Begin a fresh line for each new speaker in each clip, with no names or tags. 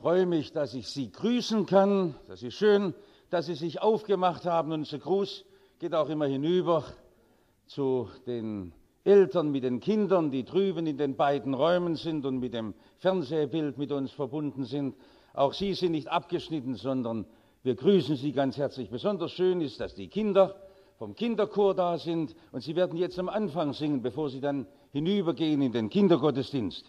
freue mich, dass ich Sie grüßen kann. Das ist schön, dass Sie sich aufgemacht haben. Unser Gruß geht auch immer hinüber zu den Eltern mit den Kindern, die drüben in den beiden Räumen sind und mit dem Fernsehbild mit uns verbunden sind. Auch Sie sind nicht abgeschnitten, sondern wir grüßen Sie ganz herzlich. Besonders schön ist, dass die Kinder vom Kinderchor da sind und Sie werden jetzt am Anfang singen, bevor Sie dann hinübergehen in den Kindergottesdienst.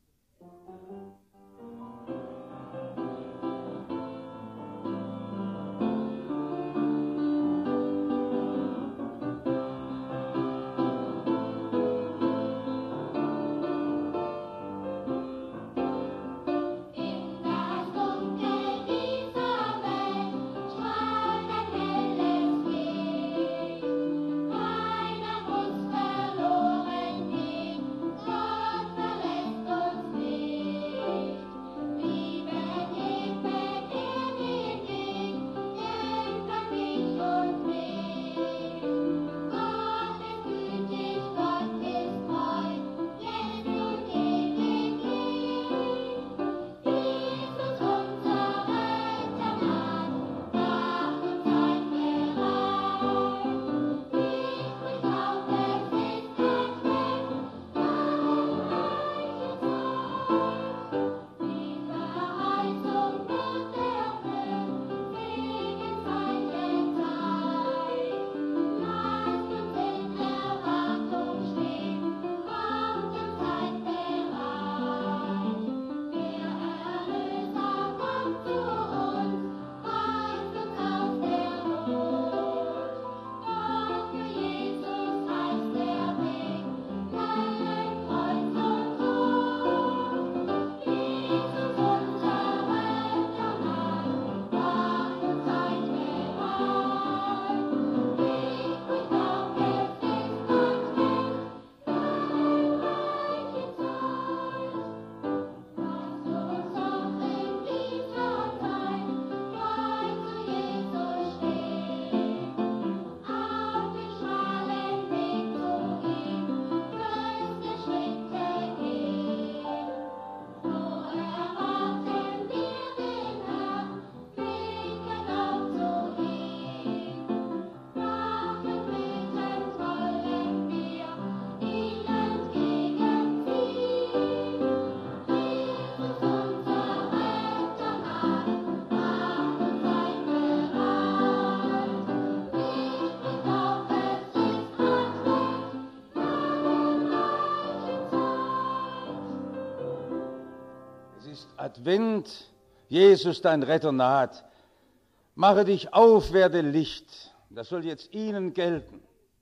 Advent, Jesus, dein Retter naht. Mache dich auf, werde Licht. Das soll jetzt Ihnen gelten,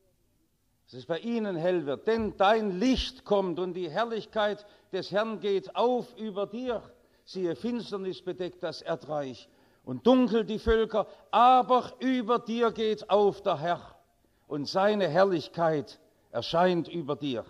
dass es bei Ihnen hell wird, denn dein Licht kommt und die Herrlichkeit des Herrn geht auf über dir. Siehe, Finsternis bedeckt das Erdreich und dunkel die Völker, aber über dir geht auf der Herr und seine Herrlichkeit erscheint über dir.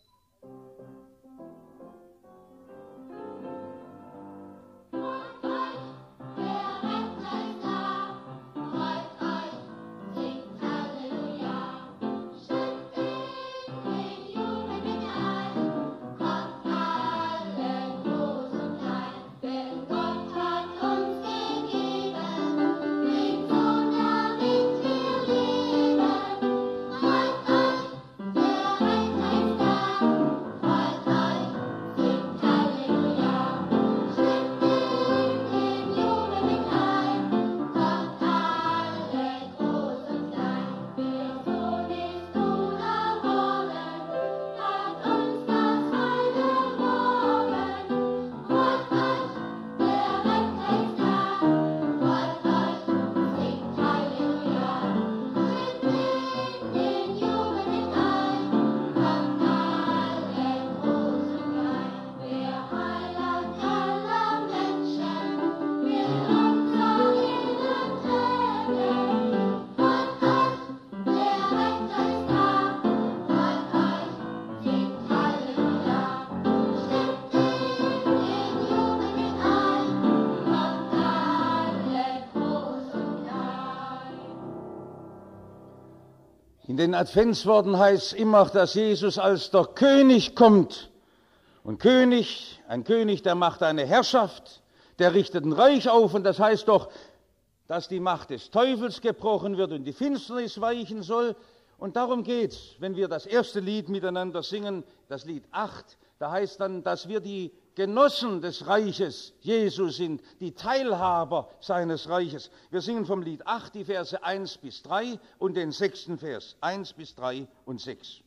In den Adventsworten heißt es immer, dass Jesus als der König kommt. Und König, ein König, der macht eine Herrschaft, Der richtet ein Reich auf und das heißt doch, dass die Macht des Teufels gebrochen wird und die Finsternis weichen soll. Und darum geht's, wenn wir das erste Lied miteinander singen, das Lied 8, da heißt dann, dass wir die Genossen des Reiches Jesu sind, die Teilhaber seines Reiches. Wir singen vom Lied 8 die Verse 1 bis 3 und den 6. Vers, 1 bis 3 und 6.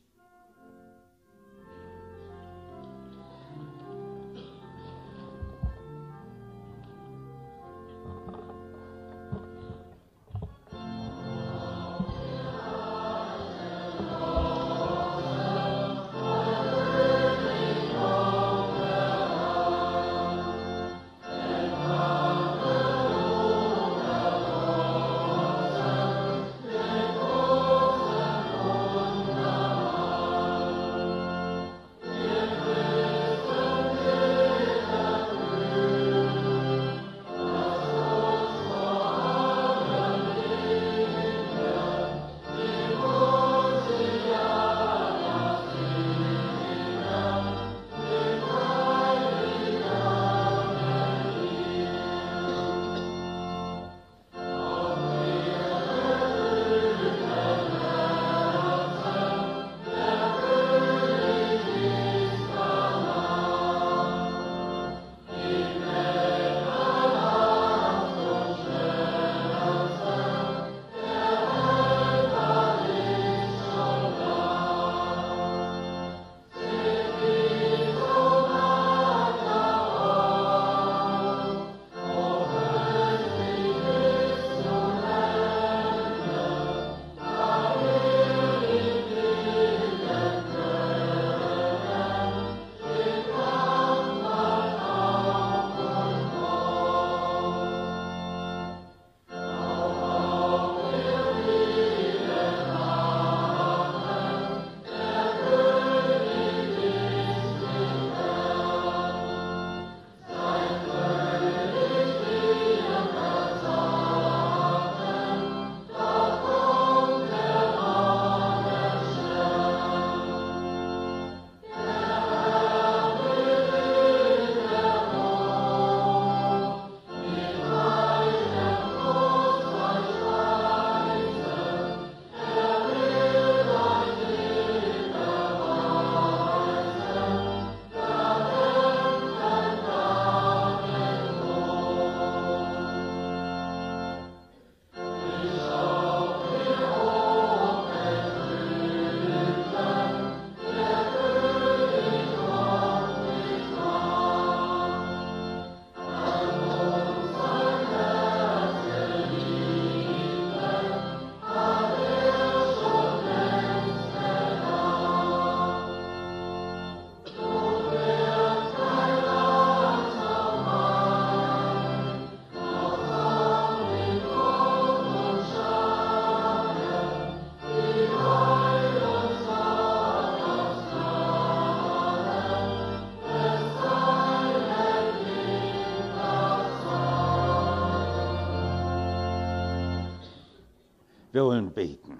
Wir wollen beten.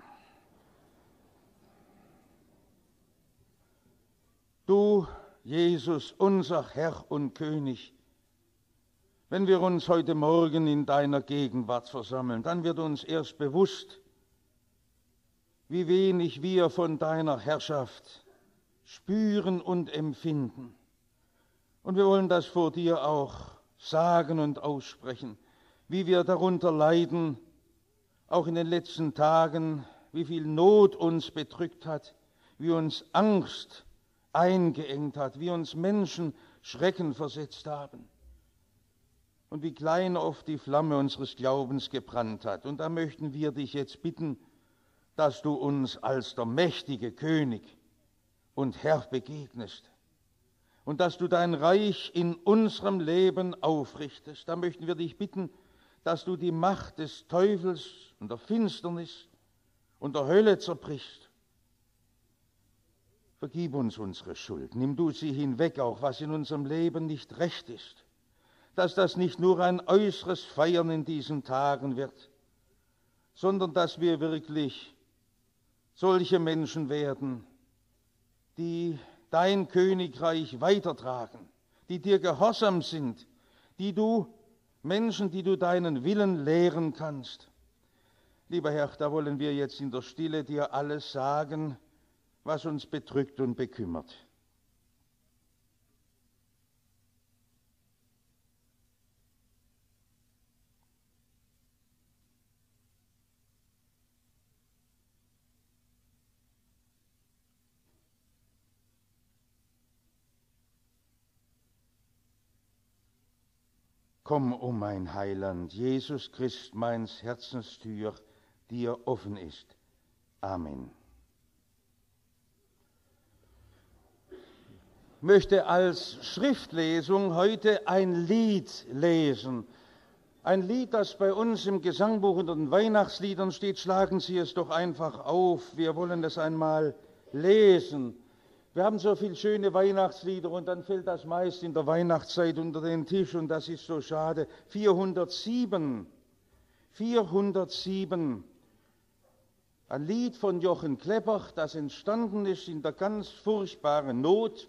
Du, Jesus, unser Herr und König, wenn wir uns heute Morgen in deiner Gegenwart versammeln, dann wird uns erst bewusst, wie wenig wir von deiner Herrschaft spüren und empfinden. Und wir wollen das vor dir auch sagen und aussprechen, wie wir darunter leiden, auch in den letzten Tagen, wie viel Not uns bedrückt hat, wie uns Angst eingeengt hat, wie uns Menschen Schrecken versetzt haben und wie klein oft die Flamme unseres Glaubens gebrannt hat. Und da möchten wir dich jetzt bitten, dass du uns als der mächtige König und Herr begegnest und dass du dein Reich in unserem Leben aufrichtest. Da möchten wir dich bitten, dass du die Macht des Teufels und der Finsternis und der Hölle zerbrichst. Vergib uns unsere Schuld, nimm du sie hinweg, auch was in unserem Leben nicht recht ist, dass das nicht nur ein äußeres Feiern in diesen Tagen wird, sondern dass wir wirklich solche Menschen werden, die dein Königreich weitertragen, die dir gehorsam sind, die du Menschen, die du deinen Willen lehren kannst. Lieber Herr, da wollen wir jetzt in der Stille dir alles sagen, was uns bedrückt und bekümmert. Komm, o mein Heiland, Jesus Christ, meins Herzenstür dir offen ist. Amen. Ich möchte als Schriftlesung heute ein Lied lesen. Ein Lied, das bei uns im Gesangbuch unter den Weihnachtsliedern steht. Schlagen Sie es doch einfach auf. Wir wollen es einmal lesen. Wir haben so viele schöne Weihnachtslieder und dann fällt das meist in der Weihnachtszeit unter den Tisch und das ist so schade. 407. Ein Lied von Jochen Klepper, das entstanden ist in der ganz furchtbaren Not,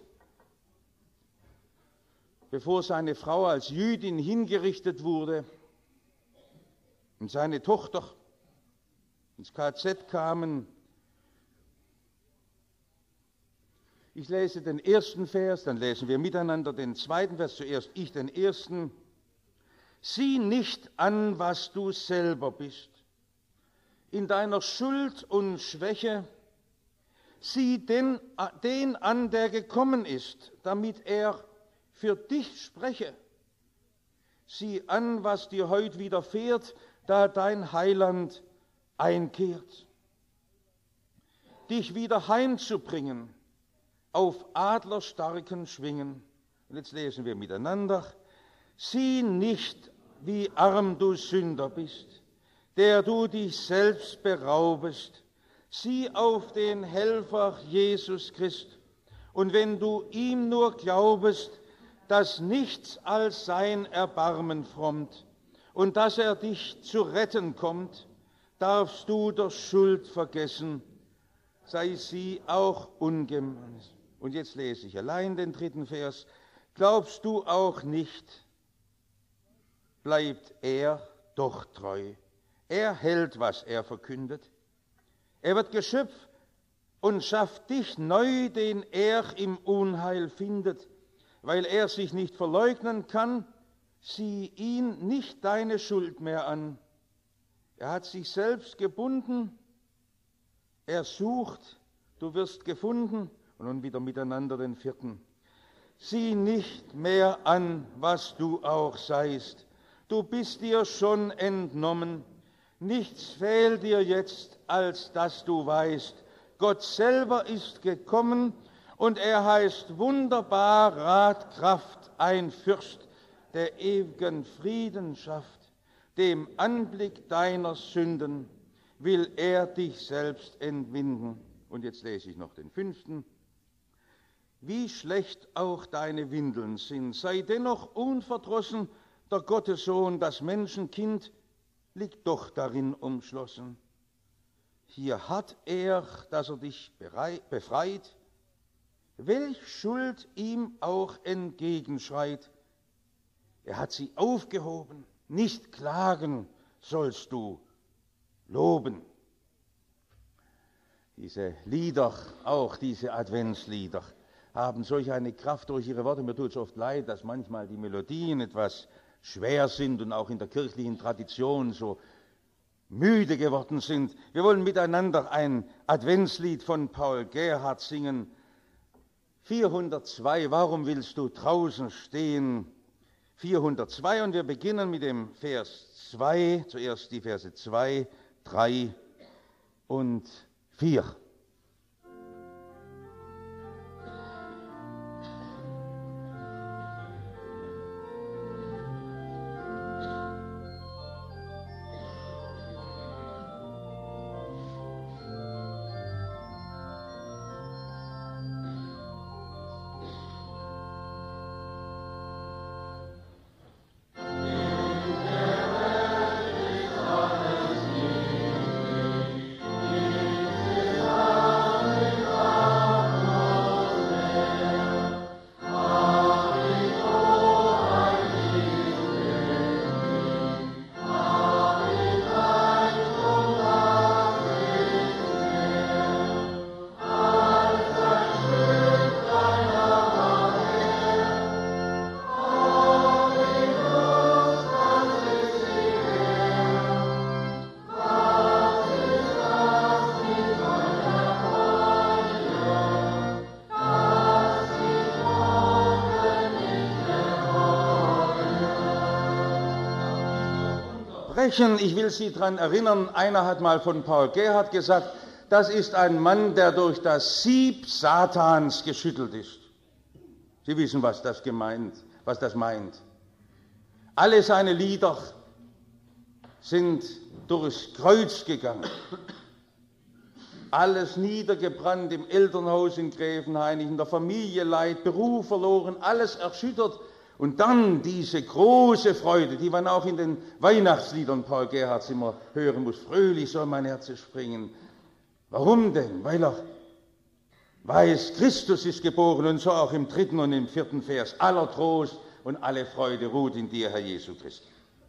bevor seine Frau als Jüdin hingerichtet wurde und seine Tochter ins KZ kamen. Ich lese den ersten Vers, dann lesen wir miteinander den zweiten Vers, zuerst ich den ersten. Sieh nicht an, was du selber bist. In deiner Schuld und Schwäche, sieh den an, der gekommen ist, damit er für dich spreche. Sieh an, was dir heute widerfährt, da dein Heiland einkehrt. Dich wieder heimzubringen auf adlerstarken Schwingen. Und jetzt lesen wir miteinander. Sieh nicht, wie arm du Sünder bist, der du dich selbst beraubest. Sieh auf den Helfer Jesus Christ. Und wenn du ihm nur glaubest, dass nichts als sein Erbarmen frommt und dass er dich zu retten kommt, darfst du der Schuld vergessen, sei sie auch ungemein. Und jetzt lese ich allein den dritten Vers. Glaubst du auch nicht, bleibt er doch treu. Er hält, was er verkündet. Er wird Geschöpf und schafft dich neu, den er im Unheil findet. Weil er sich nicht verleugnen kann, sieh ihn nicht deine Schuld mehr an. Er hat sich selbst gebunden, er sucht, du wirst gefunden. Und nun wieder miteinander den vierten. Sieh nicht mehr an, was du auch seist. Du bist dir schon entnommen. Nichts fehlt dir jetzt, als dass du weißt. Gott selber ist gekommen und er heißt wunderbar Rat, Kraft, ein Fürst, der ewigen Frieden schafft. Dem Anblick deiner Sünden will er dich selbst entwinden. Und jetzt lese ich noch den fünften. Wie schlecht auch deine Windeln sind, sei dennoch unverdrossen, der Gottessohn, das Menschenkind, liegt doch darin umschlossen. Hier hat er, dass er dich befreit, welch Schuld ihm auch entgegenschreit. Er hat sie aufgehoben, nicht klagen sollst du, loben. Diese Lieder, auch diese Adventslieder, haben solch eine Kraft durch ihre Worte. Mir tut es oft leid, dass manchmal die Melodien etwas schwer sind und auch in der kirchlichen Tradition so müde geworden sind. Wir wollen miteinander ein Adventslied von Paul Gerhardt singen. 402, warum willst du draußen stehen? 402 und wir beginnen mit dem Vers 2, zuerst die Verse 2, 3 und 4. Verbrechen. Ich will Sie daran erinnern, einer hat mal von Paul Gerhardt gesagt, das ist ein Mann, der durch das Sieb Satans geschüttelt ist. Sie wissen, was das meint. Alle seine Lieder sind durchs Kreuz gegangen. Alles niedergebrannt im Elternhaus in Gräfenhainich, in der Familie Leid, Beruf verloren, alles erschüttert. Und dann diese große Freude, die man auch in den Weihnachtsliedern Paul Gerhardts immer hören muss. Fröhlich soll mein Herz springen. Warum denn? Weil er weiß, Christus ist geboren, und so auch im 3. und im 4. Vers. Aller Trost und alle Freude ruht in dir, Herr Jesu Christus.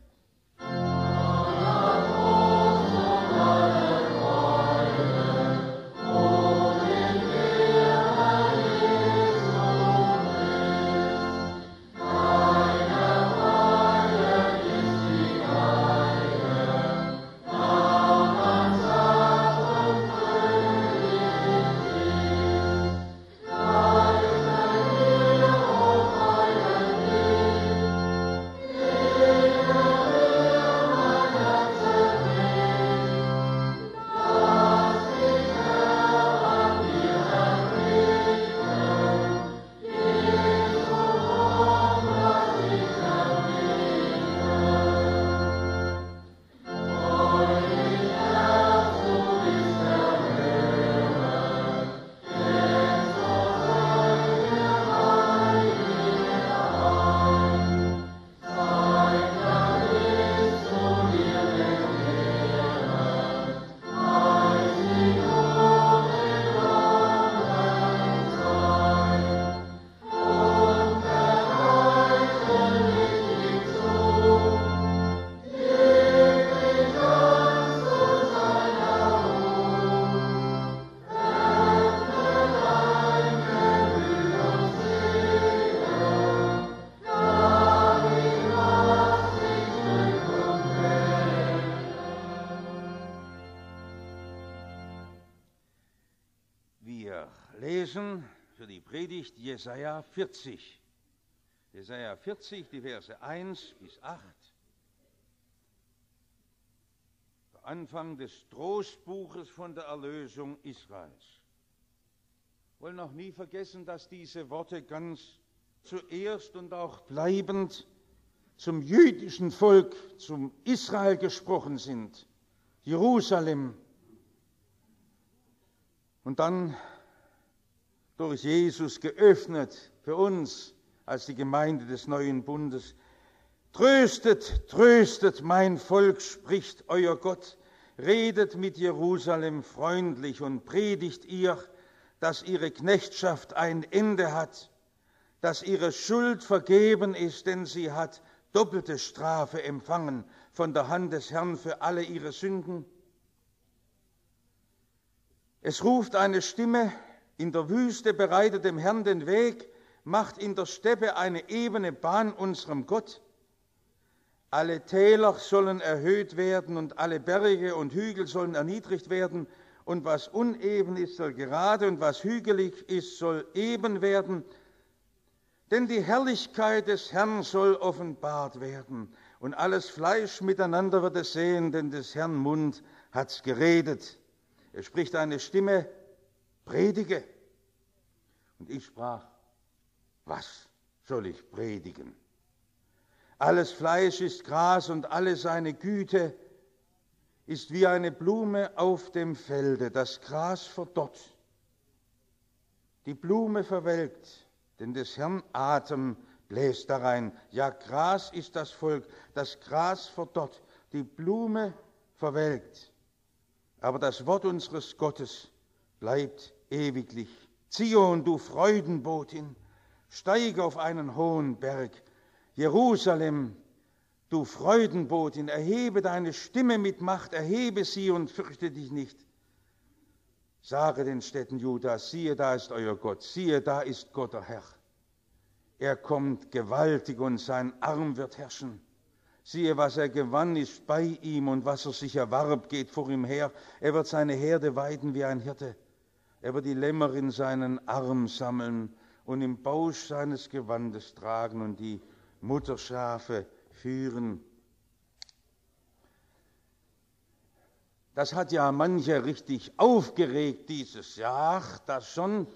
Für die Predigt Jesaja 40. Jesaja 40, die Verse 1 bis 8. Der Anfang des Trostbuches von der Erlösung Israels. Wir wollen auch nie vergessen, dass diese Worte ganz zuerst und auch bleibend zum jüdischen Volk, zum Israel gesprochen sind. Jerusalem. Und dann durch Jesus geöffnet für uns als die Gemeinde des neuen Bundes. Tröstet, tröstet mein Volk, spricht euer Gott, redet mit Jerusalem freundlich und predigt ihr, dass ihre Knechtschaft ein Ende hat, dass ihre Schuld vergeben ist, denn sie hat doppelte Strafe empfangen von der Hand des Herrn für alle ihre Sünden. Es ruft eine Stimme, in der Wüste bereitet dem Herrn den Weg, macht in der Steppe eine ebene Bahn unserem Gott. Alle Täler sollen erhöht werden und alle Berge und Hügel sollen erniedrigt werden. Und was uneben ist, soll gerade und was hügelig ist, soll eben werden. Denn die Herrlichkeit des Herrn soll offenbart werden. Und alles Fleisch miteinander wird es sehen, denn des Herrn Mund hat's geredet. Er spricht eine Stimme, predige. Und ich sprach, was soll ich predigen? Alles Fleisch ist Gras und alle seine Güte ist wie eine Blume auf dem Felde. Das Gras verdorrt, die Blume verwelkt, denn des Herrn Atem bläst darein. Ja, Gras ist das Volk, das Gras verdorrt, die Blume verwelkt. Aber das Wort unseres Gottes bleibt ewiglich. Zion, du Freudenbotin, steige auf einen hohen Berg. Jerusalem, du Freudenbotin, erhebe deine Stimme mit Macht, erhebe sie und fürchte dich nicht. Sage den Städten Judas, siehe, da ist euer Gott, siehe, da ist Gott der Herr. Er kommt gewaltig und sein Arm wird herrschen. Siehe, was er gewann, ist bei ihm und was er sich erwarb, geht vor ihm her. Er wird seine Herde weiden wie ein Hirte. Er wird die Lämmer in seinen Arm sammeln und im Bausch seines Gewandes tragen und die Mutterschafe führen. Das hat ja manche richtig aufgeregt dieses Jahr, das schon,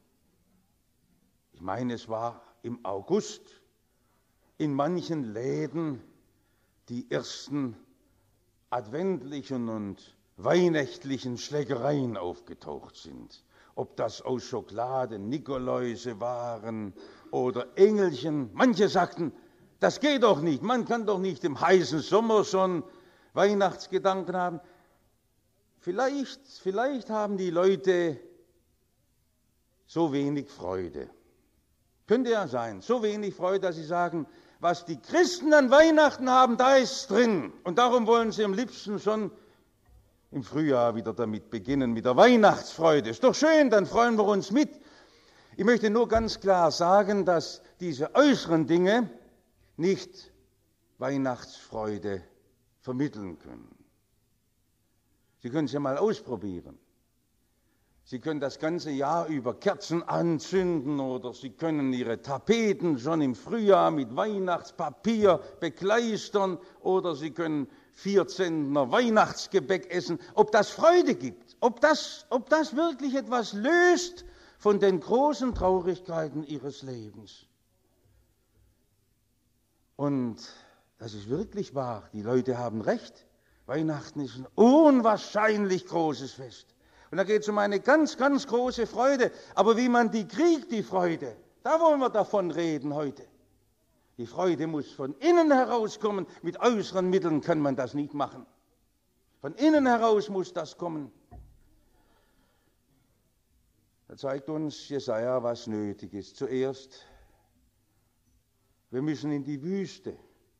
ich meine, es war im August, in manchen Läden die ersten adventlichen und weihnachtlichen Schlägereien aufgetaucht sind. Ob das aus Schokolade Nikoläuse waren oder Engelchen. Manche sagten, das geht doch nicht, man kann doch nicht im heißen Sommer schon Weihnachtsgedanken haben. Vielleicht haben die Leute so wenig Freude. Könnte ja sein, so wenig Freude, dass sie sagen, was die Christen an Weihnachten haben, da ist drin. Und darum wollen sie am liebsten schon im Frühjahr wieder damit beginnen, mit der Weihnachtsfreude. Ist doch schön, dann freuen wir uns mit. Ich möchte nur ganz klar sagen, dass diese äußeren Dinge nicht Weihnachtsfreude vermitteln können. Sie können es ja mal ausprobieren. Sie können das ganze Jahr über Kerzen anzünden oder Sie können Ihre Tapeten schon im Frühjahr mit Weihnachtspapier bekleistern oder Sie können 4 Zentner Weihnachtsgebäck essen. Ob das Freude gibt, ob das wirklich etwas löst von den großen Traurigkeiten Ihres Lebens. Und das ist wirklich wahr, die Leute haben recht. Weihnachten ist ein unwahrscheinlich großes Fest. Und da geht es um eine ganz, ganz große Freude. Aber wie man die kriegt, die Freude, da wollen wir davon reden heute. Die Freude muss von innen herauskommen. Mit äußeren Mitteln kann man das nicht machen. Von innen heraus muss das kommen. Da zeigt uns Jesaja, was nötig ist. Zuerst, wir müssen in die Wüste.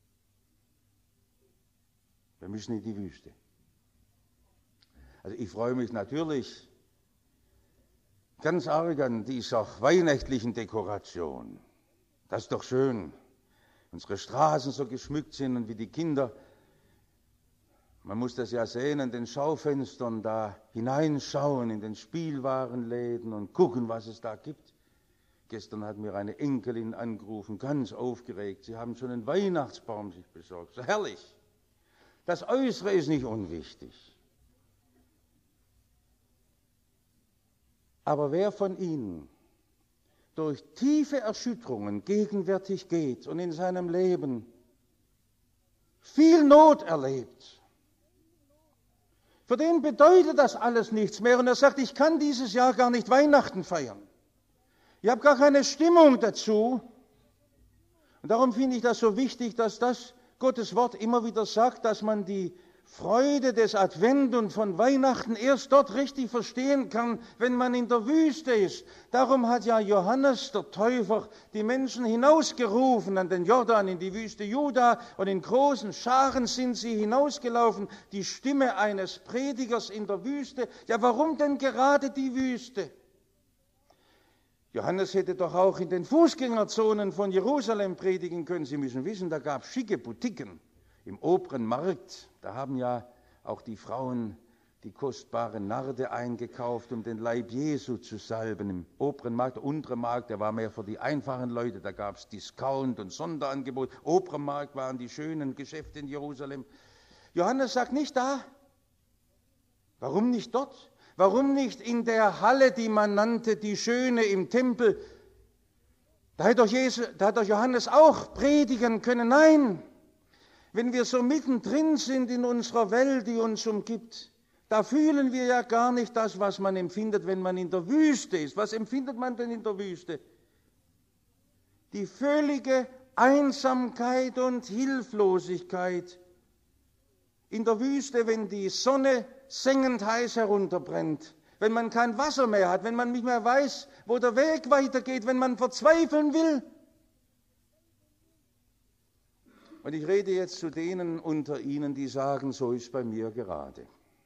Wir müssen in die Wüste. Also ich freue mich natürlich ganz arg an dieser weihnachtlichen Dekoration. Das ist doch schön. Unsere Straßen so geschmückt sind und wie die Kinder. Man muss das ja sehen an den Schaufenstern, da hineinschauen in den Spielwarenläden und gucken, was es da gibt. Gestern hat mir eine Enkelin angerufen, ganz aufgeregt. Sie haben schon einen Weihnachtsbaum sich besorgt. So herrlich. Das Äußere ist nicht unwichtig. Aber wer von Ihnen durch tiefe Erschütterungen gegenwärtig geht und in seinem Leben viel Not erlebt, für den bedeutet das alles nichts mehr. Und er sagt, ich kann dieses Jahr gar nicht Weihnachten feiern. Ich habe gar keine Stimmung dazu. Und darum finde ich das so wichtig, dass das Gottes Wort immer wieder sagt, dass man die Freude des Advent und von Weihnachten erst dort richtig verstehen kann, wenn man in der Wüste ist. Darum hat ja Johannes der Täufer die Menschen hinausgerufen an den Jordan in die Wüste Juda und in großen Scharen sind sie hinausgelaufen, die Stimme eines Predigers in der Wüste. Ja, warum denn gerade die Wüste? Johannes hätte doch auch in den Fußgängerzonen von Jerusalem predigen können. Sie müssen wissen, da gab es schicke Boutiquen im oberen Markt. Da haben ja auch die Frauen die kostbare Narde eingekauft, um den Leib Jesu zu salben. Im oberen Markt, der untere Markt, der war mehr für die einfachen Leute. Da gab es Discount und Sonderangebot. Oberer Markt waren die schönen Geschäfte in Jerusalem. Johannes sagt nicht da. Warum nicht dort? Warum nicht in der Halle, die man nannte, die Schöne im Tempel? Da hat doch Johannes auch predigen können. Nein, wenn wir so mittendrin sind in unserer Welt, die uns umgibt, da fühlen wir ja gar nicht das, was man empfindet, wenn man in der Wüste ist. Was empfindet man denn in der Wüste? Die völlige Einsamkeit und Hilflosigkeit. In der Wüste, wenn die Sonne sengend heiß herunterbrennt, wenn man kein Wasser mehr hat, wenn man nicht mehr weiß, wo der Weg weitergeht, wenn man verzweifeln will. Und ich rede jetzt zu denen unter Ihnen, die sagen, so ist bei mir gerade.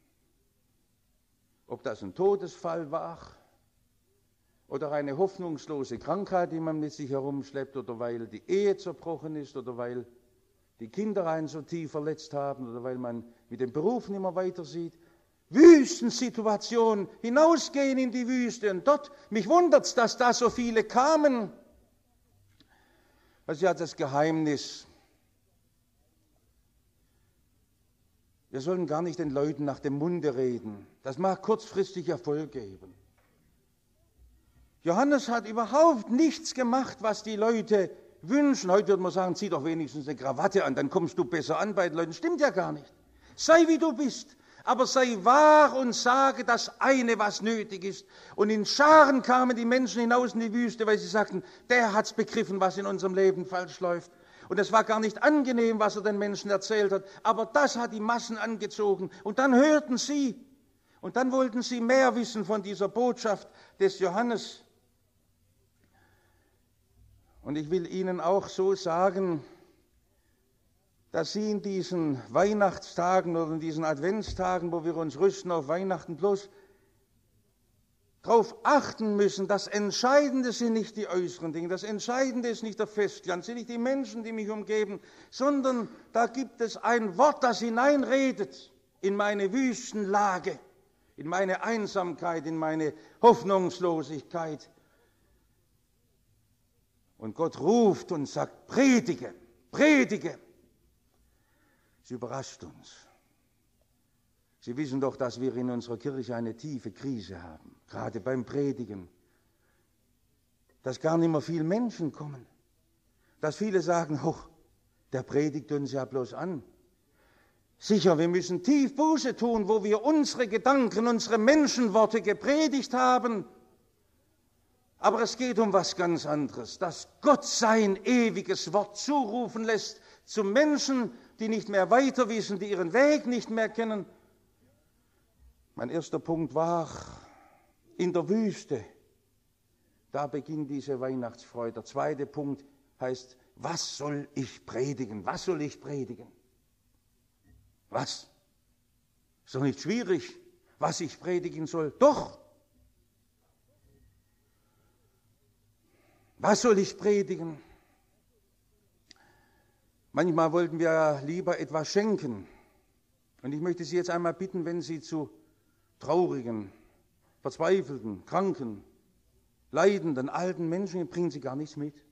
Ob das ein Todesfall war oder eine hoffnungslose Krankheit, die man mit sich herumschleppt, oder weil die Ehe zerbrochen ist, oder weil die Kinder einen so tief verletzt haben, oder weil man mit dem Beruf nicht mehr weiter sieht. Wüstensituation, hinausgehen in die Wüste. Und dort, mich wundert's, dass da so viele kamen. Das ist ja das Geheimnis. Wir sollen gar nicht den Leuten nach dem Munde reden. Das mag kurzfristig Erfolg geben. Johannes hat überhaupt nichts gemacht, was die Leute wünschen. Heute würde man sagen, zieh doch wenigstens eine Krawatte an, dann kommst du besser an bei den Leuten. Stimmt ja gar nicht. Sei wie du bist, aber sei wahr und sage das eine, was nötig ist. Und in Scharen kamen die Menschen hinaus in die Wüste, weil sie sagten, der hat's begriffen, was in unserem Leben falsch läuft. Und es war gar nicht angenehm, was er den Menschen erzählt hat, aber das hat die Massen angezogen. Und dann hörten sie, und dann wollten sie mehr wissen von dieser Botschaft des Johannes. Und ich will Ihnen auch so sagen, dass Sie in diesen Weihnachtstagen oder in diesen Adventstagen, wo wir uns rüsten auf Weihnachten, bloß darauf achten müssen, das Entscheidende sind nicht die äußeren Dinge, das Entscheidende ist nicht der Festland, sind nicht die Menschen, die mich umgeben, sondern da gibt es ein Wort, das hineinredet in meine Wüstenlage, in meine Einsamkeit, in meine Hoffnungslosigkeit. Und Gott ruft und sagt, predige, predige. Es überrascht uns. Sie wissen doch, dass wir in unserer Kirche eine tiefe Krise haben, gerade beim Predigen. Dass gar nicht mehr viele Menschen kommen. Dass viele sagen, oh, der predigt uns ja bloß an. Sicher, wir müssen tief Buße tun, wo wir unsere Gedanken, unsere Menschenworte gepredigt haben. Aber es geht um was ganz anderes, dass Gott sein ewiges Wort zurufen lässt zu Menschen, die nicht mehr weiter wissen, die ihren Weg nicht mehr kennen. Mein erster Punkt war, in der Wüste, da beginnt diese Weihnachtsfreude. Der zweite Punkt heißt, was soll ich predigen? Was soll ich predigen? Was? Ist doch nicht schwierig, was ich predigen soll. Doch! Was soll ich predigen? Manchmal wollten wir lieber etwas schenken. Und ich möchte Sie jetzt einmal bitten, wenn Sie zu traurigen, verzweifelten, kranken, leidenden, alten Menschen, bringen Sie gar nichts mit.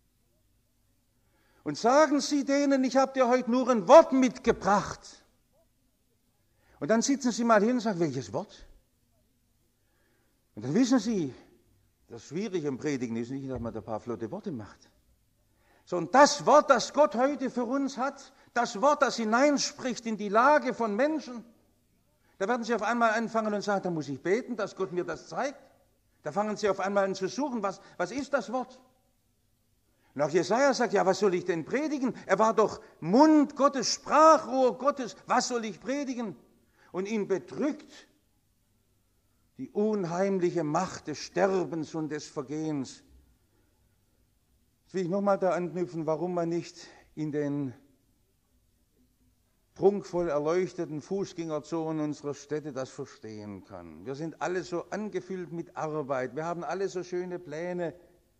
Und sagen Sie denen, ich habe dir heute nur ein Wort mitgebracht. Und dann sitzen Sie mal hin und sagen, welches Wort? Und dann wissen Sie, das Schwierige im Predigen ist nicht, dass man ein paar flotte Worte macht, sondern das Wort, das Gott heute für uns hat, das Wort, das hineinspricht in die Lage von Menschen. Da werden Sie auf einmal anfangen und sagen, da muss ich beten, dass Gott mir das zeigt. Da fangen Sie auf einmal an zu suchen, was ist das Wort? Und auch Jesaja sagt, ja, was soll ich denn predigen? Er war doch Mund Gottes, Sprachrohr Gottes, was soll ich predigen? Und ihn bedrückt die unheimliche Macht des Sterbens und des Vergehens. Jetzt will ich nochmal da anknüpfen, warum man nicht in den prunkvoll erleuchteten Fußgängerzonen unserer Städte das verstehen kann. Wir sind alle so angefüllt mit Arbeit, wir haben alle so schöne Pläne.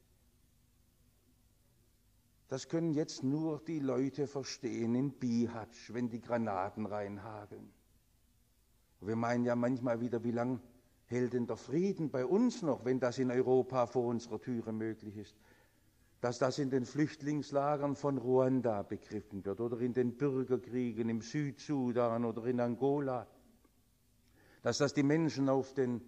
Das können jetzt nur die Leute verstehen in Bihatsch, wenn die Granaten reinhageln. Wir meinen ja manchmal wieder, wie lange hält denn der Frieden bei uns noch, wenn das in Europa vor unserer Türe möglich ist? Dass das in den Flüchtlingslagern von Ruanda begriffen wird oder in den Bürgerkriegen im Südsudan oder in Angola. Dass das die Menschen auf den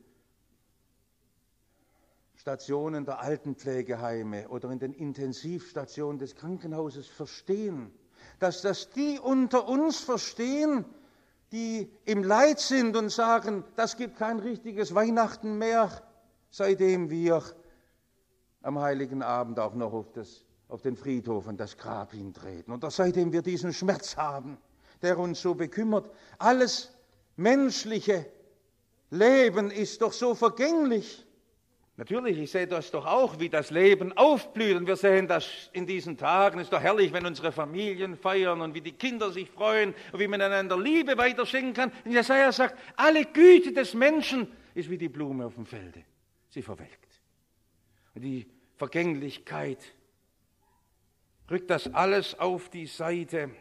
Stationen der Altenpflegeheime oder in den Intensivstationen des Krankenhauses verstehen. Dass das die unter uns verstehen, die im Leid sind und sagen, das gibt kein richtiges Weihnachten mehr, seitdem wir am Heiligen Abend auch noch auf den Friedhof und das Grab hintreten. Oder seitdem wir diesen Schmerz haben, der uns so bekümmert. Alles menschliche Leben ist doch so vergänglich. Natürlich, ich sehe das doch auch, wie das Leben aufblüht. Und wir sehen das in diesen Tagen. Es ist doch herrlich, wenn unsere Familien feiern und wie die Kinder sich freuen und wie man einander Liebe weiterschenken kann. Und Jesaja sagt, alle Güte des Menschen ist wie die Blume auf dem Felde. Sie verwelkt. Und die Vergänglichkeit rückt das alles auf die Seite.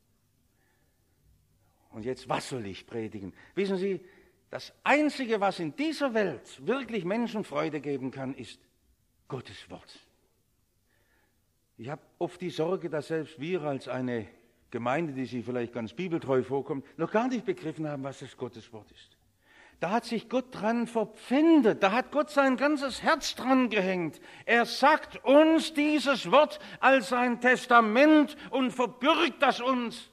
Und jetzt, was soll ich predigen? Wissen Sie, das Einzige, was in dieser Welt wirklich Menschen Freude geben kann, ist Gottes Wort. Ich habe oft die Sorge, dass selbst wir als eine Gemeinde, die sich vielleicht ganz bibeltreu vorkommt, noch gar nicht begriffen haben, was das Gottes Wort ist. Da hat sich Gott dran verpfändet, da hat Gott sein ganzes Herz dran gehängt. Er sagt uns dieses Wort als sein Testament und verbürgt das uns.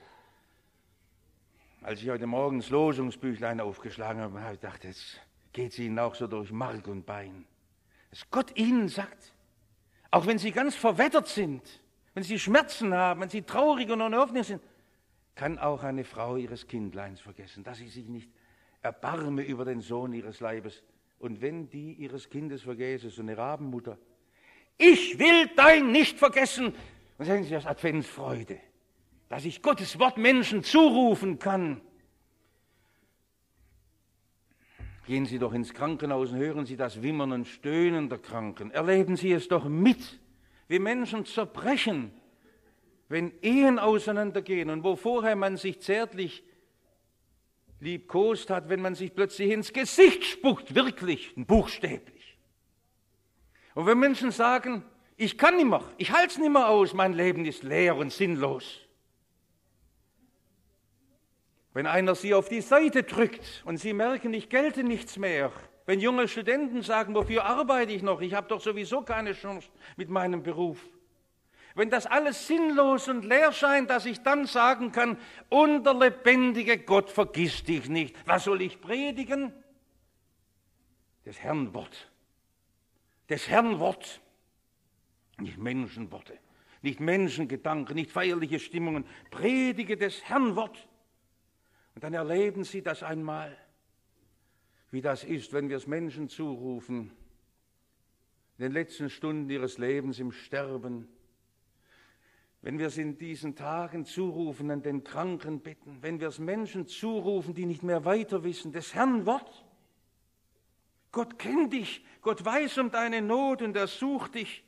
Als ich heute Morgen das Losungsbüchlein aufgeschlagen habe, habe ich gedacht, jetzt geht es Ihnen auch so durch Mark und Bein. Dass Gott Ihnen sagt, auch wenn Sie ganz verwettert sind, wenn Sie Schmerzen haben, wenn Sie traurig und ohne Hoffnung sind, kann auch eine Frau ihres Kindleins vergessen, dass sie sich nicht erbarme über den Sohn ihres Leibes. Und wenn die ihres Kindes vergäße, so eine Rabenmutter, ich will dein nicht vergessen. Und sagen Sie, das Adventsfreude, dass ich Gottes Wort Menschen zurufen kann. Gehen Sie doch ins Krankenhaus und hören Sie das Wimmern und Stöhnen der Kranken. Erleben Sie es doch mit, wie Menschen zerbrechen, wenn Ehen auseinandergehen und wo vorher man sich zärtlich liebkost hat, wenn man sich plötzlich ins Gesicht spuckt, wirklich, buchstäblich. Und wenn Menschen sagen, ich kann nicht mehr, ich halte es nicht mehr aus, mein Leben ist leer und sinnlos. Wenn einer sie auf die Seite drückt und sie merken, ich gelte nichts mehr. Wenn junge Studenten sagen, wofür arbeite ich noch? Ich habe doch sowieso keine Chance mit meinem Beruf. Wenn das alles sinnlos und leer scheint, dass ich dann sagen kann, und der lebendige Gott vergiss dich nicht. Was soll ich predigen? Das Herrn Wort. Das Herrn Wort. Nicht Menschenworte, nicht Menschengedanken, nicht feierliche Stimmungen. Predige des Herrn Wort. Und dann erleben Sie das einmal, wie das ist, wenn wir es Menschen zurufen, in den letzten Stunden ihres Lebens im Sterben, wenn wir es in diesen Tagen zurufen, an den Kranken bitten, wenn wir es Menschen zurufen, die nicht mehr weiter wissen, des Herrn Wort. Gott kennt dich, Gott weiß um deine Not und er sucht dich.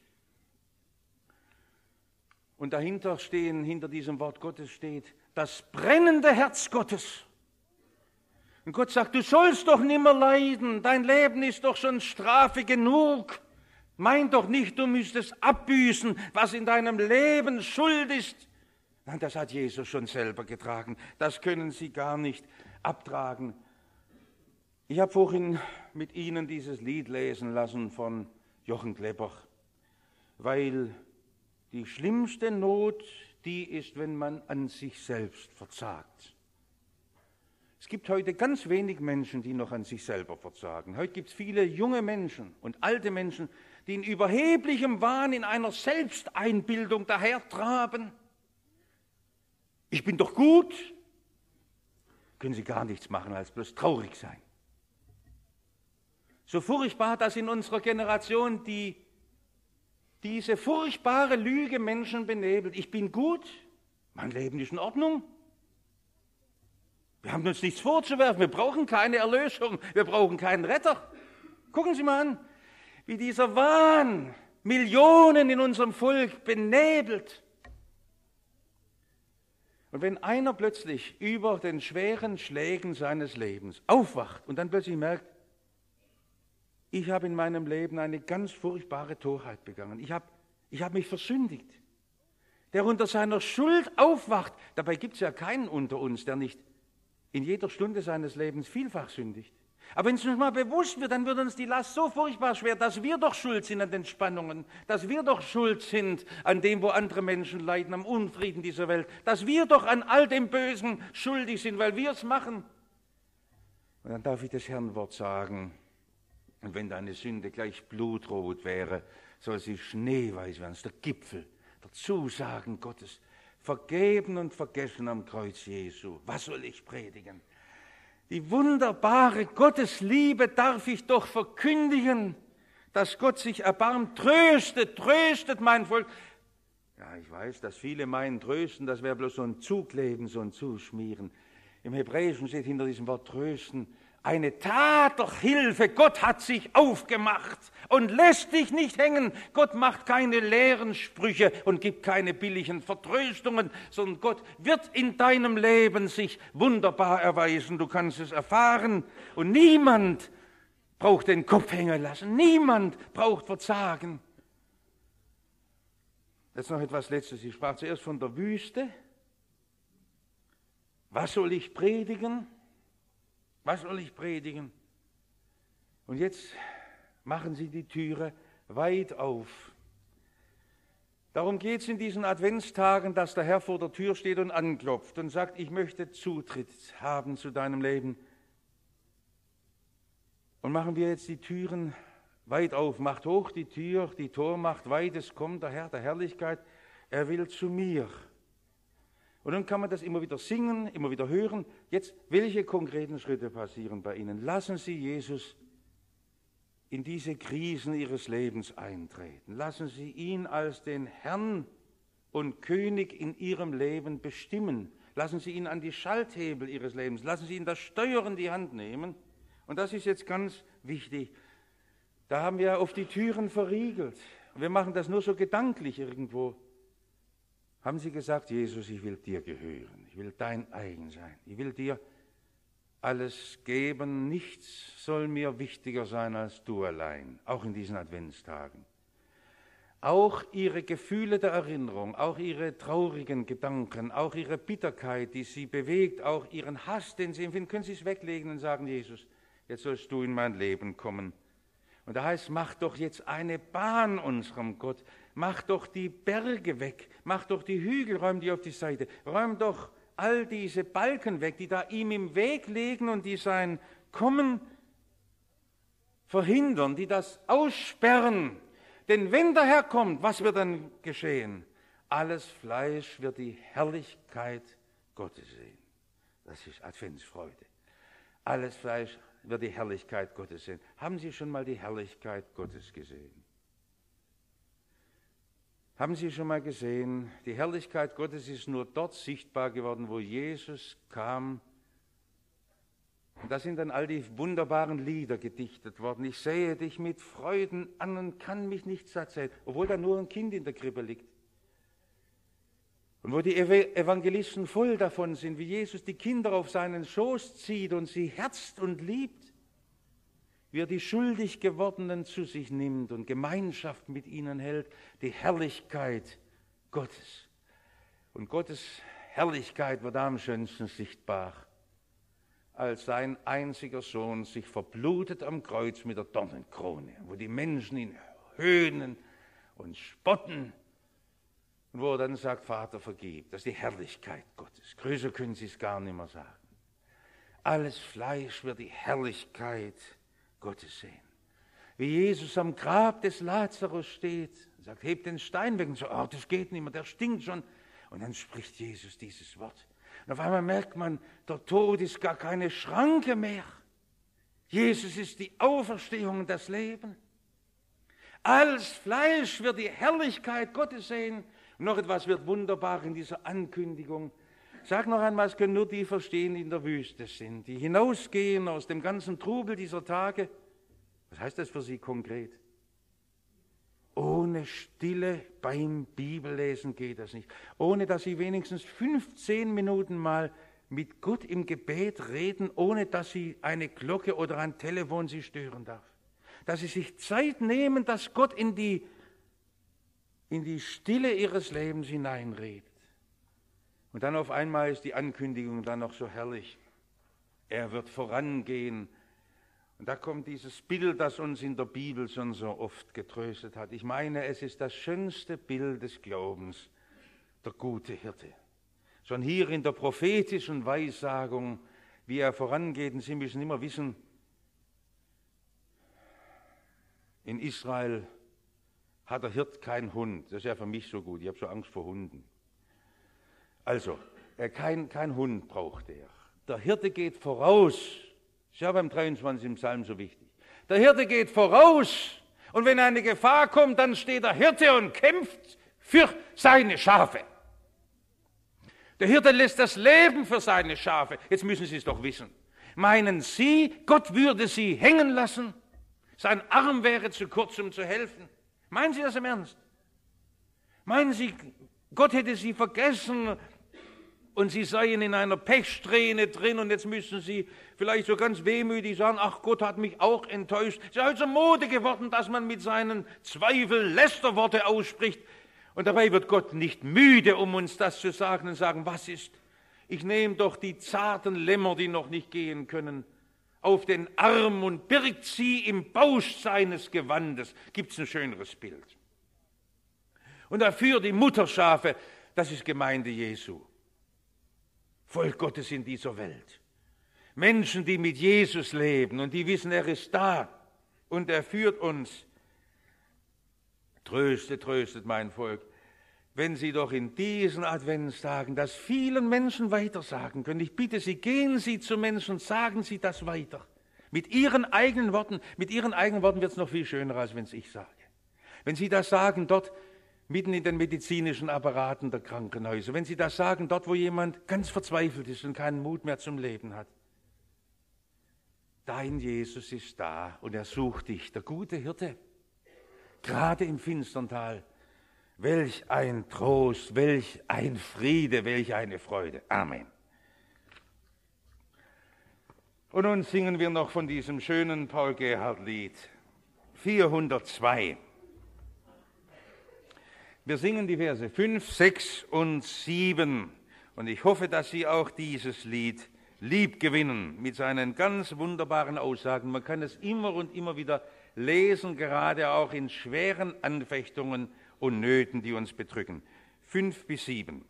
Und dahinter stehen, hinter diesem Wort Gottes steht, das brennende Herz Gottes. Und Gott sagt, du sollst doch nimmer leiden, dein Leben ist doch schon Strafe genug. Mein doch nicht, du müsstest abbüßen, was in deinem Leben Schuld ist. Nein, das hat Jesus schon selber getragen. Das können Sie gar nicht abtragen. Ich habe vorhin mit Ihnen dieses Lied lesen lassen von Jochen Klepper, weil die schlimmste Not, die ist, wenn man an sich selbst verzagt. Es gibt heute ganz wenig Menschen, die noch an sich selber verzagen. Heute gibt es viele junge Menschen und alte Menschen, die in überheblichem Wahn in einer Selbsteinbildung dahertraben. Ich bin doch gut. Können sie gar nichts machen, als bloß traurig sein. So furchtbar, dass in unserer Generation diese furchtbare Lüge Menschen benebelt. Ich bin gut, mein Leben ist in Ordnung. Wir haben uns nichts vorzuwerfen, wir brauchen keine Erlösung, wir brauchen keinen Retter. Gucken Sie mal an, wie dieser Wahn Millionen in unserem Volk benebelt. Und wenn einer plötzlich über den schweren Schlägen seines Lebens aufwacht und dann plötzlich merkt, ich habe in meinem Leben eine ganz furchtbare Torheit begangen, ich habe mich versündigt, der unter seiner Schuld aufwacht, dabei gibt es ja keinen unter uns, der nicht in jeder Stunde seines Lebens vielfach sündigt. Aber wenn es uns mal bewusst wird, dann wird uns die Last so furchtbar schwer, dass wir doch schuld sind an den Spannungen, dass wir doch schuld sind an dem, wo andere Menschen leiden, am Unfrieden dieser Welt, dass wir doch an all dem Bösen schuldig sind, weil wir es machen. Und dann darf ich das Herrnwort sagen, und wenn deine Sünde gleich blutrot wäre, soll sie schneeweiß werden, das ist der Gipfel der Zusagen Gottes. Vergeben und vergessen am Kreuz Jesu. Was soll ich predigen? Die wunderbare Gottesliebe darf ich doch verkündigen, dass Gott sich erbarmt. Tröstet mein Volk. Ja, ich weiß, dass viele meinen, trösten, das wäre bloß so ein Zukleben, so ein Zuschmieren. Im Hebräischen steht hinter diesem Wort trösten eine Tat der Hilfe. Gott hat sich aufgemacht und lässt dich nicht hängen. Gott macht keine leeren Sprüche und gibt keine billigen Vertröstungen, sondern Gott wird in deinem Leben sich wunderbar erweisen. Du kannst es erfahren und niemand braucht den Kopf hängen lassen. Niemand braucht verzagen. Jetzt noch etwas Letztes. Ich sprach zuerst von der Wüste Was soll ich predigen? Was soll ich predigen? Und jetzt machen sie die Türe weit auf. Darum geht es in diesen Adventstagen, dass der Herr vor der Tür steht und anklopft und sagt, ich möchte Zutritt haben zu deinem Leben. Und machen wir jetzt die Türen weit auf, macht hoch die Tür, die Tormacht weit, es kommt der Herr der Herrlichkeit, er will zu mir. Und dann kann man das immer wieder singen, immer wieder hören. Jetzt, welche konkreten Schritte passieren bei Ihnen? Lassen Sie Jesus in diese Krisen Ihres Lebens eintreten. Lassen Sie ihn als den Herrn und König in Ihrem Leben bestimmen. Lassen Sie ihn an die Schalthebel Ihres Lebens, lassen Sie ihn das Steuer in die Hand nehmen. Und das ist jetzt ganz wichtig. Da haben wir oft die Türen verriegelt. Wir machen das nur so gedanklich irgendwo. Haben Sie gesagt, Jesus, ich will dir gehören, ich will dein eigen sein, ich will dir alles geben, nichts soll mir wichtiger sein als du allein, auch in diesen Adventstagen. Auch Ihre Gefühle der Erinnerung, auch Ihre traurigen Gedanken, auch Ihre Bitterkeit, die Sie bewegt, auch Ihren Hass, den Sie empfinden, können Sie es weglegen und sagen, Jesus, jetzt sollst du in mein Leben kommen. Und da heißt, mach doch jetzt eine Bahn unserem Gott, mach doch die Berge weg, mach doch die Hügel, räum die auf die Seite, räum doch all diese Balken weg, die da ihm im Weg liegen und die sein Kommen verhindern, die das aussperren. Denn wenn der Herr kommt, was wird dann geschehen? Alles Fleisch wird die Herrlichkeit Gottes sehen. Das ist Adventsfreude. Alles Fleisch wird die Herrlichkeit Gottes sehen. Haben Sie schon mal die Herrlichkeit Gottes gesehen? Haben Sie schon mal gesehen, die Herrlichkeit Gottes ist nur dort sichtbar geworden, wo Jesus kam. Und da sind dann all die wunderbaren Lieder gedichtet worden. Ich sehe dich mit Freuden an und kann mich nicht satt sehen, obwohl da nur ein Kind in der Krippe liegt. Und wo die Evangelisten voll davon sind, wie Jesus die Kinder auf seinen Schoß zieht und sie herzt und liebt, wie er die schuldig gewordenen zu sich nimmt und Gemeinschaft mit ihnen hält, die Herrlichkeit Gottes. Und Gottes Herrlichkeit wird am schönsten sichtbar, als sein einziger Sohn sich verblutet am Kreuz mit der Dornenkrone, wo die Menschen ihn höhnen und spotten, und wo er dann sagt, Vater, vergib. Das ist die Herrlichkeit Gottes. Größer können Sie es gar nicht mehr sagen. Alles Fleisch wird die Herrlichkeit Gottes sehen. Wie Jesus am Grab des Lazarus steht und sagt, hebt den Stein weg. Und so, oh, das geht nicht mehr, der stinkt schon. Und dann spricht Jesus dieses Wort. Und auf einmal merkt man, der Tod ist gar keine Schranke mehr. Jesus ist die Auferstehung und das Leben. Alles Fleisch wird die Herrlichkeit Gottes sehen. Und noch etwas wird wunderbar in dieser Ankündigung. Sag noch einmal, es können nur die verstehen, die in der Wüste sind, die hinausgehen aus dem ganzen Trubel dieser Tage. Was heißt das für sie konkret? Ohne Stille beim Bibellesen geht das nicht. Ohne dass sie wenigstens 15 Minuten mal mit Gott im Gebet reden, ohne dass sie eine Glocke oder ein Telefon sie stören darf. Dass sie sich Zeit nehmen, dass Gott in die Stille ihres Lebens hineinredet. Und dann auf einmal ist die Ankündigung dann noch so herrlich. Er wird vorangehen. Und da kommt dieses Bild, das uns in der Bibel schon so oft getröstet hat. Ich meine, es ist das schönste Bild des Glaubens, der gute Hirte. Schon hier in der prophetischen Weissagung, wie er vorangeht, und Sie müssen immer wissen, in Israel hat der Hirt keinen Hund. Das ist ja für mich so gut, ich habe so Angst vor Hunden. Also, kein Hund braucht er. Der Hirte geht voraus. Das ist ja beim 23 im Psalm so wichtig. Der Hirte geht voraus und wenn eine Gefahr kommt, dann steht der Hirte und kämpft für seine Schafe. Der Hirte lässt das Leben für seine Schafe. Jetzt müssen Sie es doch wissen. Meinen Sie, Gott würde Sie hängen lassen? Sein Arm wäre zu kurz, um zu helfen. Meinen Sie das im Ernst? Meinen Sie, Gott hätte Sie vergessen und Sie seien in einer Pechsträhne drin und jetzt müssen Sie vielleicht so ganz wehmütig sagen, ach, Gott hat mich auch enttäuscht. Es ist ja heute so Mode geworden, dass man mit seinen Zweifeln Lästerworte ausspricht. Und dabei wird Gott nicht müde, um uns das zu sagen und sagen, was ist Ich nehme doch die zarten Lämmer, die noch nicht gehen können, auf den Arm und birgt sie im Bausch seines Gewandes. Gibt es ein schöneres Bild? Und dafür die Mutterschafe, das ist Gemeinde Jesu. Volk Gottes in dieser Welt. Menschen, die mit Jesus leben und die wissen, er ist da und er führt uns. Tröstet, tröstet mein Volk, wenn Sie doch in diesen Adventstagen das vielen Menschen weitersagen können. Ich bitte Sie, gehen Sie zu Menschen, sagen Sie das weiter. Mit Ihren eigenen Worten. Mit Ihren eigenen Worten wird es noch viel schöner, als wenn es ich sage. Wenn Sie das sagen, dort mitten in den medizinischen Apparaten der Krankenhäuser, wenn Sie das sagen, dort, wo jemand ganz verzweifelt ist und keinen Mut mehr zum Leben hat. Dein Jesus ist da und er sucht dich, der gute Hirte, gerade im finstern Tal. Welch ein Trost, welch ein Friede, welch eine Freude. Amen. Und nun singen wir noch von diesem schönen Paul-Gerhardt-Lied, 402. Wir singen die Verse 5, 6 und 7. Und ich hoffe, dass Sie auch dieses Lied lieb gewinnen mit seinen ganz wunderbaren Aussagen. Man kann es immer und immer wieder lesen, gerade auch in schweren Anfechtungen und Nöten, die uns bedrücken. 5 bis 7.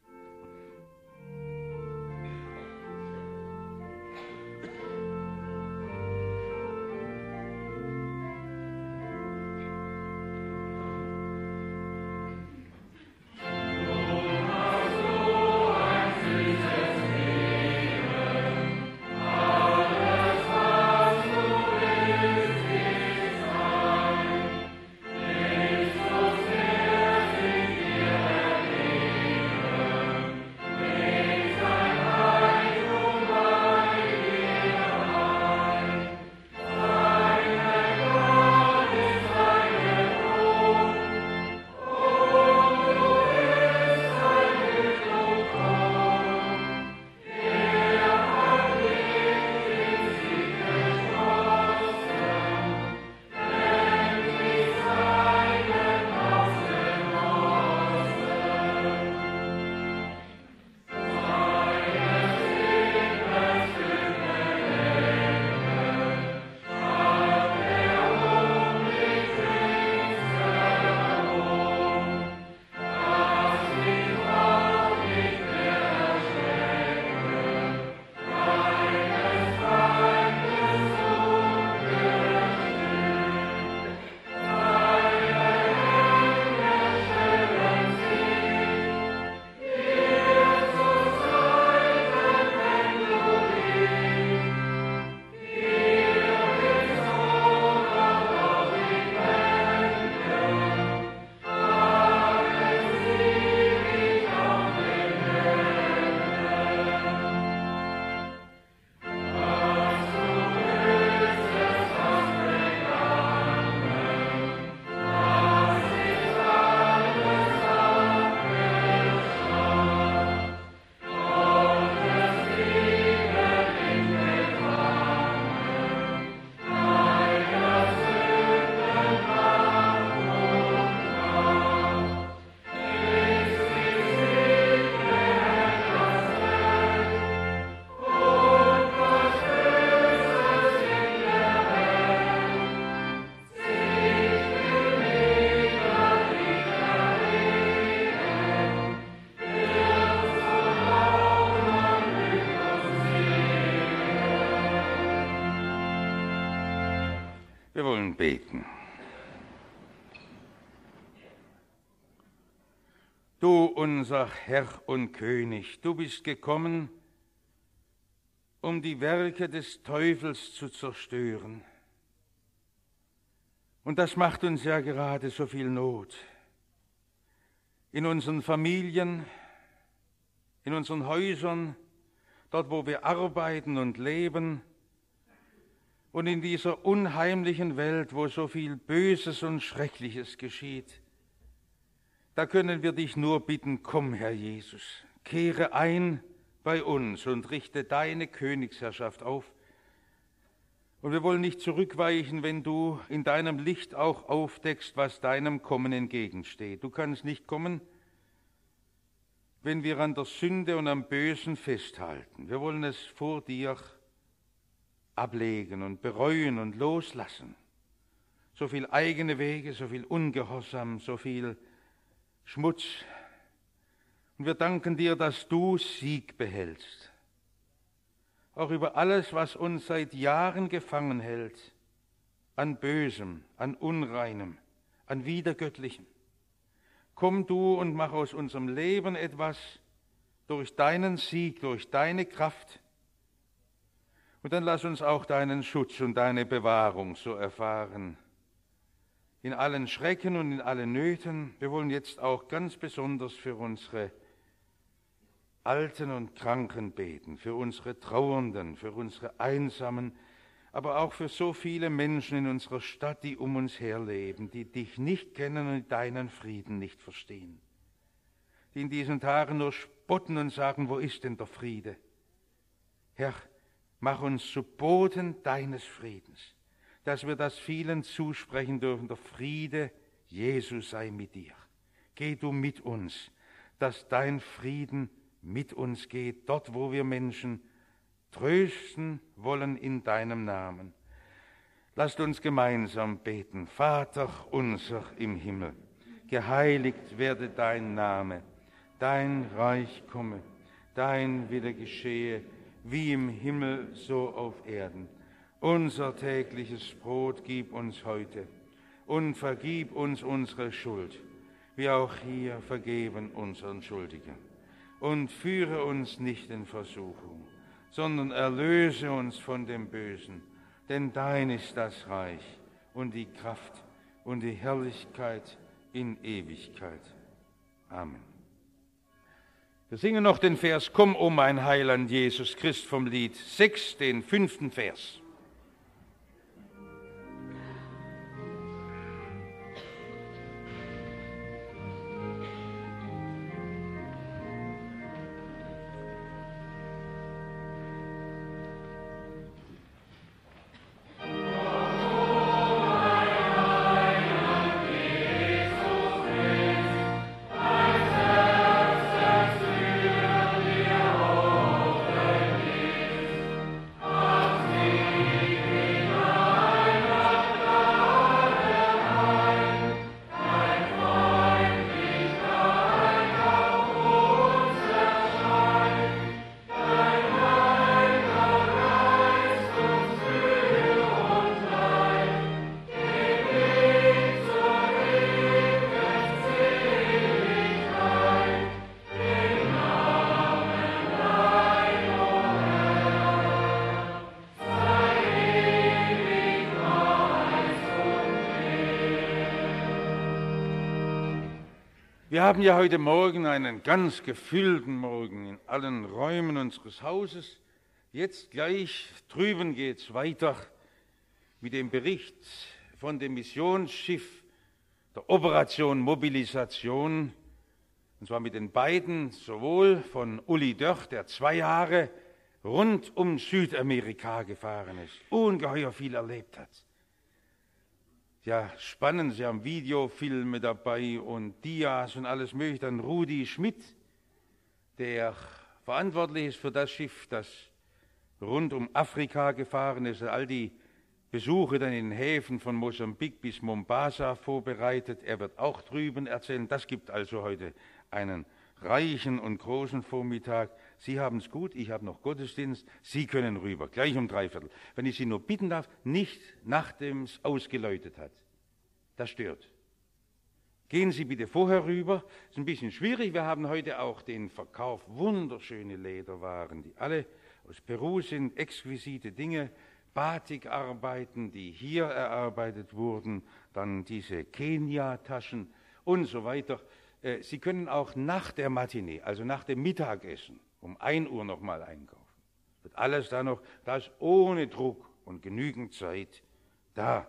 Wir wollen beten. Du, unser Herr und König, du bist gekommen, um die Werke des Teufels zu zerstören. Und das macht uns ja gerade so viel Not. In unseren Familien, in unseren Häusern, dort, wo wir arbeiten und leben, und in dieser unheimlichen Welt, wo so viel Böses und Schreckliches geschieht, da können wir dich nur bitten, komm, Herr Jesus, kehre ein bei uns und richte deine Königsherrschaft auf. Und wir wollen nicht zurückweichen, wenn du in deinem Licht auch aufdeckst, was deinem Kommen entgegensteht. Du kannst nicht kommen, wenn wir an der Sünde und am Bösen festhalten. Wir wollen es vor dir ablegen und bereuen und loslassen. So viel eigene Wege, so viel Ungehorsam, so viel Schmutz. Und wir danken dir, dass du Sieg behältst. Auch über alles, was uns seit Jahren gefangen hält, an Bösem, an Unreinem, an Widergöttlichem. Komm du und mach aus unserem Leben etwas durch deinen Sieg, durch deine Kraft. Und dann lass uns auch deinen Schutz und deine Bewahrung so erfahren. In allen Schrecken und in allen Nöten. Wir wollen jetzt auch ganz besonders für unsere Alten und Kranken beten, für unsere Trauernden, für unsere Einsamen, aber auch für so viele Menschen in unserer Stadt, die um uns her leben, die dich nicht kennen und deinen Frieden nicht verstehen, die in diesen Tagen nur spotten und sagen, wo ist denn der Friede? Herr, mach uns zu Boten deines Friedens, dass wir das vielen zusprechen dürfen, der Friede Jesu sei mit dir. Geh du mit uns, dass dein Frieden mit uns geht, dort wo wir Menschen trösten wollen in deinem Namen. Lasst uns gemeinsam beten. Vater unser im Himmel, geheiligt werde dein Name, dein Reich komme, dein Wille geschehe, wie im Himmel so auf Erden. Unser tägliches Brot gib uns heute und vergib uns unsere Schuld, wie auch wir vergeben unseren Schuldigen. Und führe uns nicht in Versuchung, sondern erlöse uns von dem Bösen. Denn dein ist das Reich und die Kraft und die Herrlichkeit in Ewigkeit. Amen. Wir singen noch den Vers Komm, o mein Heiland Jesus Christ vom Lied 6, den 5. Vers. Wir haben ja heute Morgen einen ganz gefüllten Morgen in allen Räumen unseres Hauses. Jetzt gleich drüben geht es weiter mit dem Bericht von dem Missionsschiff der Operation Mobilisation, und zwar mit den beiden, sowohl von Uli Dörr, der 2 Jahre rund um Südamerika gefahren ist, ungeheuer viel erlebt hat. Ja, spannend, Sie haben Videofilme dabei und Dias und alles mögliche. Dann Rudi Schmidt, der verantwortlich ist für das Schiff, das rund um Afrika gefahren ist, all die Besuche dann in den Häfen von Mosambik bis Mombasa vorbereitet. Er wird auch drüben erzählen. Das gibt also heute einen reichen und großen Vormittag. Sie haben es gut, ich habe noch Gottesdienst, Sie können rüber, gleich um 3/4. Wenn ich Sie nur bitten darf, nicht nachdem es ausgeläutet hat. Das stört. Gehen Sie bitte vorher rüber. Ist ein bisschen schwierig. Wir haben heute auch den Verkauf wunderschöne Lederwaren, die alle aus Peru sind, exquisite Dinge, Batikarbeiten, die hier erarbeitet wurden, dann diese Kenia-Taschen und so weiter. Sie können auch nach der Matinee, also nach dem Mittagessen, um 1 Uhr nochmal einkaufen. Wird alles da noch, da ist ohne Druck und genügend Zeit da.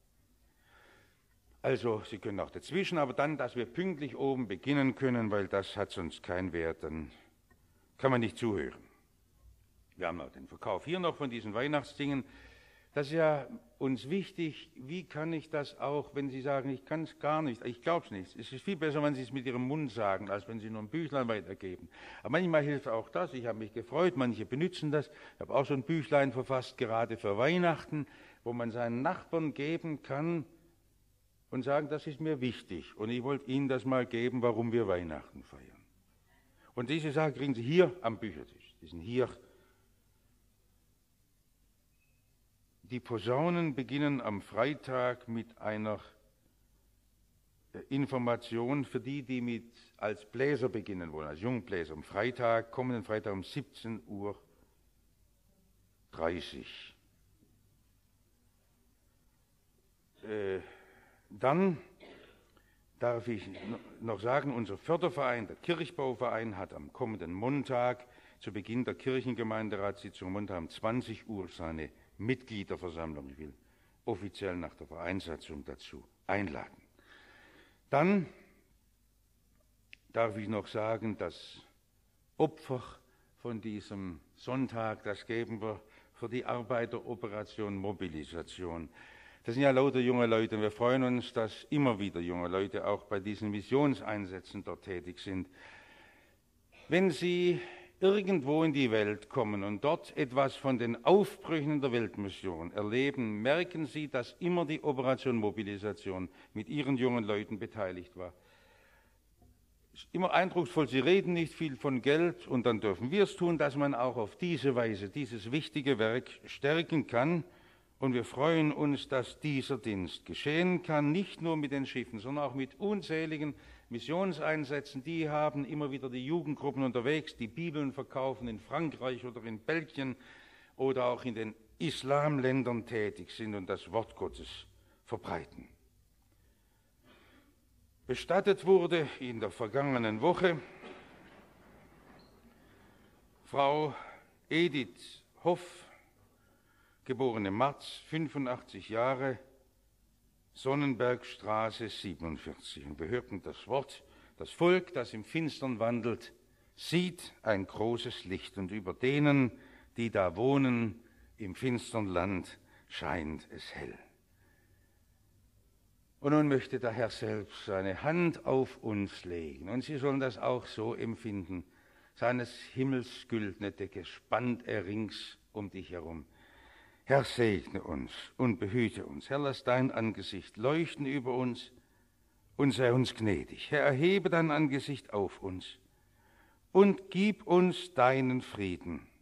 Also Sie können auch dazwischen, aber dann, dass wir pünktlich oben beginnen können, weil das hat sonst keinen Wert, dann kann man nicht zuhören. Wir haben auch den Verkauf hier noch von diesen Weihnachtsdingen. Das ist ja uns wichtig. Wie kann ich das auch, wenn Sie sagen, ich kann es gar nicht, ich glaube es nicht. Es ist viel besser, wenn Sie es mit Ihrem Mund sagen, als wenn Sie nur ein Büchlein weitergeben. Aber manchmal hilft auch das. Ich habe mich gefreut, manche benutzen das. Ich habe auch so ein Büchlein verfasst, gerade für Weihnachten, wo man seinen Nachbarn geben kann und sagen, das ist mir wichtig. Und ich wollte Ihnen das mal geben, warum wir Weihnachten feiern. Und diese Sache kriegen Sie hier am Büchertisch. Die sind hier. Die Posaunen beginnen am Freitag mit einer Information für die, die als Bläser beginnen wollen, als Jungbläser. Am Freitag, kommenden Freitag um 17:30 Uhr. Dann darf ich noch sagen, unser Förderverein, der Kirchbauverein, hat am kommenden Montag zu Beginn der Kirchengemeinderatssitzung Montag um 20 Uhr seine Mitgliederversammlung. Ich will offiziell nach der Vereinssatzung dazu einladen. Dann darf ich noch sagen, das Opfer von diesem Sonntag, das geben wir für die Arbeiteroperation Mobilisation. Das sind ja lauter junge Leute und wir freuen uns, dass immer wieder junge Leute auch bei diesen Missionseinsätzen dort tätig sind. Wenn Sie irgendwo in die Welt kommen und dort etwas von den Aufbrüchen der Weltmission erleben, merken Sie, dass immer die Operation Mobilisation mit Ihren jungen Leuten beteiligt war. Es ist immer eindrucksvoll, Sie reden nicht viel von Geld und dann dürfen wir es tun, dass man auch auf diese Weise dieses wichtige Werk stärken kann. Und wir freuen uns, dass dieser Dienst geschehen kann, nicht nur mit den Schiffen, sondern auch mit unzähligen Missionseinsätzen. Die haben immer wieder die Jugendgruppen unterwegs, die Bibeln verkaufen in Frankreich oder in Belgien oder auch in den Islamländern tätig sind und das Wort Gottes verbreiten. Bestattet wurde in der vergangenen Woche Frau Edith Hoff, geborene Marz, 85 Jahre, Sonnenbergstraße 47. Und wir hörten das Wort: Das Volk, das im Finstern wandelt, sieht ein großes Licht, und über denen, die da wohnen, im finstern Land, scheint es hell. Und nun möchte der Herr selbst seine Hand auf uns legen, und Sie sollen das auch so empfinden. Seines Himmels güldene Decke spannt er rings um dich herum. Herr, segne uns und behüte uns. Herr, lass dein Angesicht leuchten über uns und sei uns gnädig. Herr, erhebe dein Angesicht auf uns und gib uns deinen Frieden.